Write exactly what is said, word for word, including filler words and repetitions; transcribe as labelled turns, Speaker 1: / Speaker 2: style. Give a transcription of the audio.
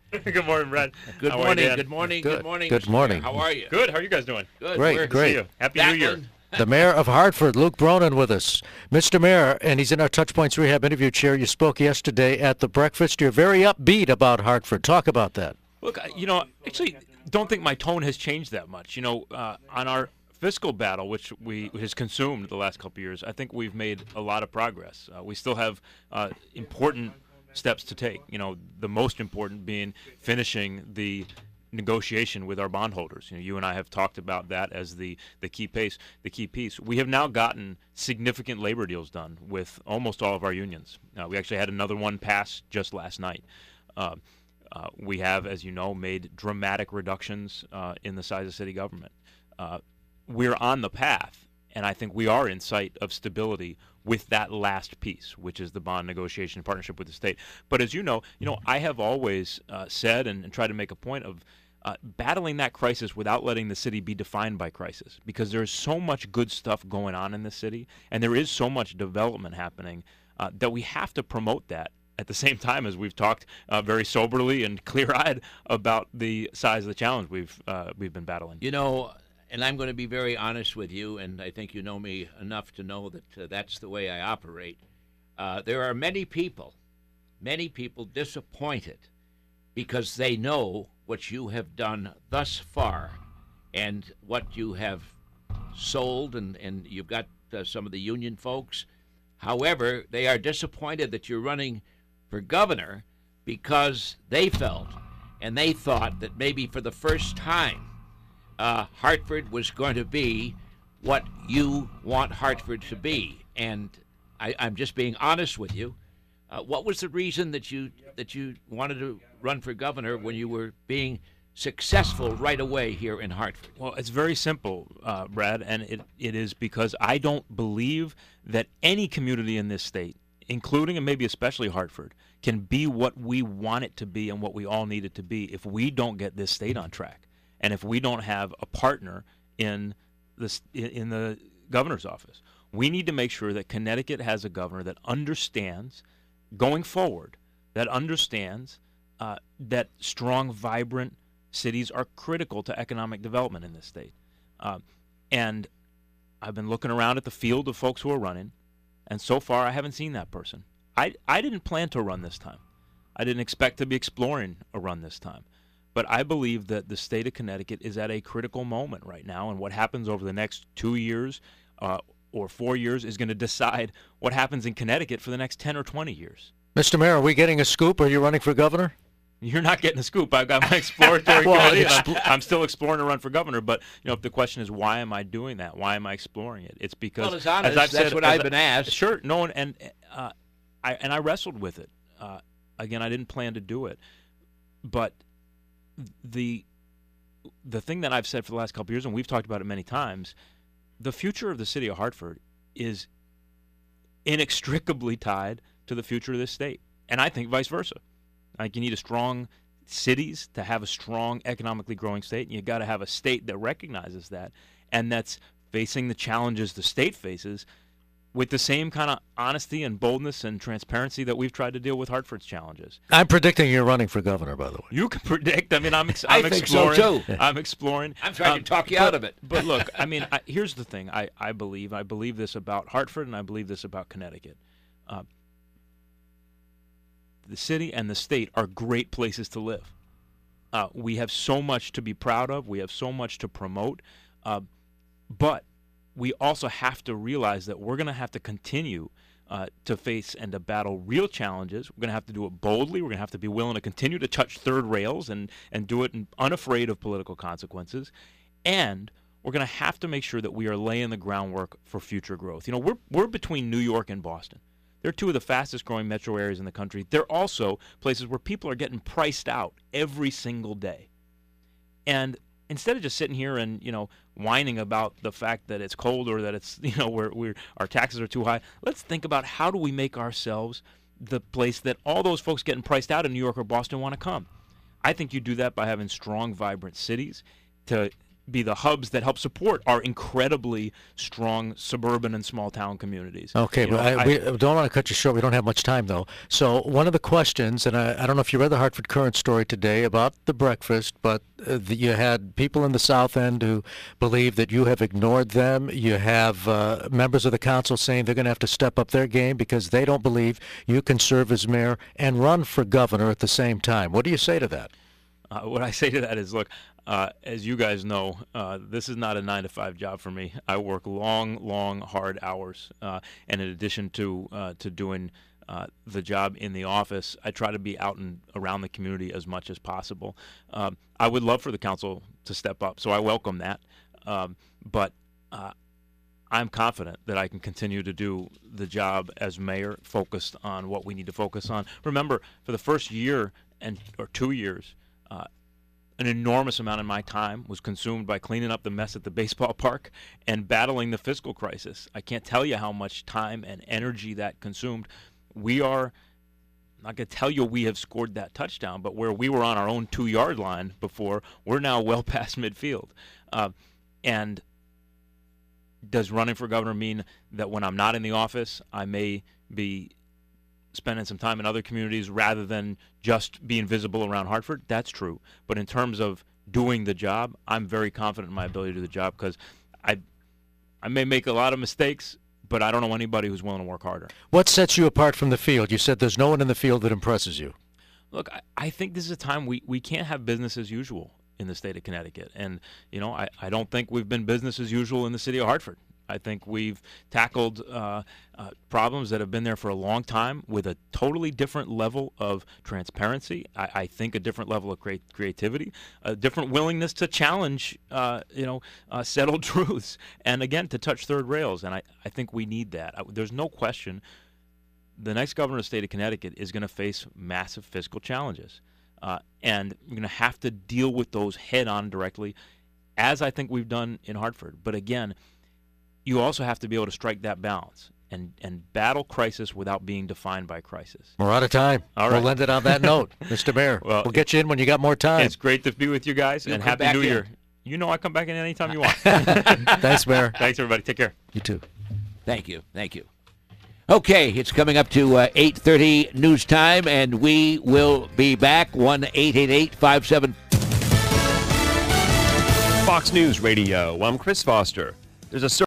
Speaker 1: Good morning, Brad.
Speaker 2: Good
Speaker 1: How are you,
Speaker 2: morning.
Speaker 1: Dan?
Speaker 2: Good morning.
Speaker 3: Good.
Speaker 2: Good morning.
Speaker 3: Good
Speaker 2: Mister
Speaker 3: morning.
Speaker 2: Mayor. How are you?
Speaker 1: Good. How are you guys doing?
Speaker 2: Good.
Speaker 3: Great,
Speaker 2: We're
Speaker 1: Good to
Speaker 3: great.
Speaker 1: see you. Happy New Year.
Speaker 2: battling.
Speaker 3: The mayor of Hartford, Luke Bronin, with us. Mister Mayor, and he's in our Touchpoints Rehab interview chair. You spoke yesterday at the breakfast. You're very upbeat about Hartford. Talk about that.
Speaker 1: Look, I- you know, actually, don't think my tone has changed that much. You know, uh, on our fiscal battle, which we has consumed the last couple of years, I think we've made a lot of progress. Uh, we still have uh, important steps to take. You know, the most important being finishing the negotiation with our bondholders. You know, you and I have talked about that as the the key pace, the key piece. We have now gotten significant labor deals done with almost all of our unions. Uh, we actually had another one pass just last night. Uh, uh, we have, as you know, made dramatic reductions uh, in the size of city government. Uh, we're on the path, and I think we are in sight of stability with that last piece, which is the bond negotiation partnership with the state. But as you know, you know, I have always uh, said and, and tried to make a point of uh, battling that crisis without letting the city be defined by crisis, because there is so much good stuff going on in the city, and there is so much development happening uh, that we have to promote that at the same time as we've talked uh, very soberly and clear-eyed about the size of the challenge we've uh, we've been battling.
Speaker 2: You know, and I'm going to be very honest with you, and I think you know me enough to know that uh, that's the way I operate. Uh, there are many people, many people disappointed because they know what you have done thus far and what you have sold, and, and you've got uh, some of the union folks. However, they are disappointed that you're running for governor because they felt and they thought that maybe for the first time uh, Hartford was going to be what you want Hartford to be. And I, I'm just being honest with you. Uh, what was the reason that you that you wanted to run for governor when you were being successful right away here in Hartford?
Speaker 1: Well, it's very simple, uh, Brad, and it, it is because I don't believe that any community in this state, including and maybe especially Hartford, can be what we want it to be and what we all need it to be if we don't get this state on track, and if we don't have a partner in the in the governor's office. We need to make sure that Connecticut has a governor that understands, going forward, that understands uh, that strong, vibrant cities are critical to economic development in this state. Uh, and I've been looking around at the field of folks who are running, and so far I haven't seen that person. I, I didn't plan to run this time. I didn't expect to be exploring a run this time. But I believe that the state of Connecticut is at a critical moment right now, and what happens over the next two years uh, or four years is going to decide what happens in Connecticut for the next ten or twenty years.
Speaker 3: Mister Mayor, are we getting a scoop? Are you running for governor?
Speaker 1: You're not getting a scoop. I've got my exploratory
Speaker 3: Well,
Speaker 1: committee, and I'm, I'm still exploring to run for governor. But you know, if the question is why am I doing that? Why am I exploring it? It's because,
Speaker 2: Well, it's honest.
Speaker 1: as I've
Speaker 2: That's
Speaker 1: said,
Speaker 2: what
Speaker 1: as
Speaker 2: I've
Speaker 1: I-
Speaker 2: been asked.
Speaker 1: Sure, no one, and uh, I and I wrestled with it. Uh, again, I didn't plan to do it, but the the thing that I've said for the last couple of years, and we've talked about it many times, the future of the city of Hartford is inextricably tied to the future of this state, and I think vice versa. Like, you need a strong cities to have a strong economically growing state, and you got to have a state that recognizes that and that's facing the challenges the state faces with the same kind of honesty and boldness and transparency that we've tried to deal with Hartford's challenges.
Speaker 3: I'm predicting you're running for governor, by the way.
Speaker 1: You can predict. I mean, I'm, ex-
Speaker 2: I
Speaker 1: I'm
Speaker 2: think so,
Speaker 1: exploring.
Speaker 2: too.
Speaker 1: I'm exploring.
Speaker 2: I'm trying
Speaker 1: Um,
Speaker 2: to talk you
Speaker 1: but-
Speaker 2: out of it.
Speaker 1: But look, I mean, I, here's the thing. I, I believe. I believe this about Hartford, and I believe this about Connecticut. Uh, the city and the state are great places to live. Uh, we have so much to be proud of. We have so much to promote. Uh, but we also have to realize that we're going to have to continue uh, to face and to battle real challenges. We're going to have to do it boldly. We're going to have to be willing to continue to touch third rails and, and do it in, unafraid of political consequences. And we're going to have to make sure that we are laying the groundwork for future growth. You know, we're we're between New York and Boston. They're two of the fastest growing metro areas in the country. They're also places where people are getting priced out every single day. And instead of just sitting here and, you know, whining about the fact that it's cold or that it's, you know, we're, we're, our taxes are too high, let's think about how do we make ourselves the place that all those folks getting priced out in New York or Boston want to come. I think you do that by having strong, vibrant cities to be the hubs that help support our incredibly strong suburban and small town communities.
Speaker 3: Okay,
Speaker 1: You
Speaker 3: but
Speaker 1: know,
Speaker 3: I,
Speaker 1: I-
Speaker 3: we don't want to cut you short. We don't have much time, though. So one of the questions, and I, I don't know if you read the Hartford Courant story today about the breakfast, but uh, the, you had people in the South End who believe that you have ignored them. You have uh, members of the council saying they're going to have to step up their game because they don't believe you can serve as mayor and run for governor at the same time. What do you say to that?
Speaker 1: Uh, what I say to that is, look, uh, as you guys know, uh, this is not a nine to five job for me. I work long, long, hard hours, uh, and in addition to uh, to doing uh, the job in the office, I try to be out and around the community as much as possible. Um, I would love for the council to step up, so I welcome that. Um, but uh, I'm confident that I can continue to do the job as mayor, focused on what we need to focus on. Remember, for the first year and or two years. Uh, an enormous amount of my time was consumed by cleaning up the mess at the baseball park and battling the fiscal crisis. I can't tell you how much time and energy that consumed. We are, I'm not going to tell you we have scored that touchdown, but where we were on our own two-yard line before, we're now well past midfield. Uh, and does running for governor mean that when I'm not in the office, I may be spending some time in other communities rather than just being visible around Hartford? That's true. But in terms of doing the job, I'm very confident in my ability to do the job because I, I may make a lot of mistakes, but I don't know anybody who's willing to work harder.
Speaker 3: What sets you apart from the field? You said there's no one in the field that impresses you.
Speaker 1: Look, I, I think this is a time we, we can't have business as usual in the state of Connecticut. And, you know, I, I don't think we've been business as usual in the city of Hartford. I think we've tackled uh, uh, problems that have been there for a long time with a totally different level of transparency. I, I think a different level of creat- creativity, a different willingness to challenge, uh, you know, uh, settled truths, and again to touch third rails. And I, I think we need that. I, there's no question. The next governor of the state of Connecticut is going to face massive fiscal challenges, uh, and we're going to have to deal with those head on directly, as I think we've done in Hartford. But again, you also have to be able to strike that balance and, and battle crisis without being defined by crisis.
Speaker 3: We're out of time.
Speaker 1: All right.
Speaker 3: We'll end it on that note, Mister Mayor.
Speaker 1: Well,
Speaker 3: we'll get you in when you got more time.
Speaker 1: It's great to be with you guys,
Speaker 2: You'll
Speaker 1: and
Speaker 2: come
Speaker 1: Happy
Speaker 2: back
Speaker 1: New
Speaker 2: in.
Speaker 1: Year. You know I come back in anytime you want.
Speaker 3: Thanks, Mayor.
Speaker 1: Thanks, everybody. Take care.
Speaker 3: You too.
Speaker 2: Thank you. Thank you. Okay, it's coming up to uh, eight thirty news time, and we will be back. one eight eight eight five seven
Speaker 4: Fox News Radio. I'm Chris Foster. There's a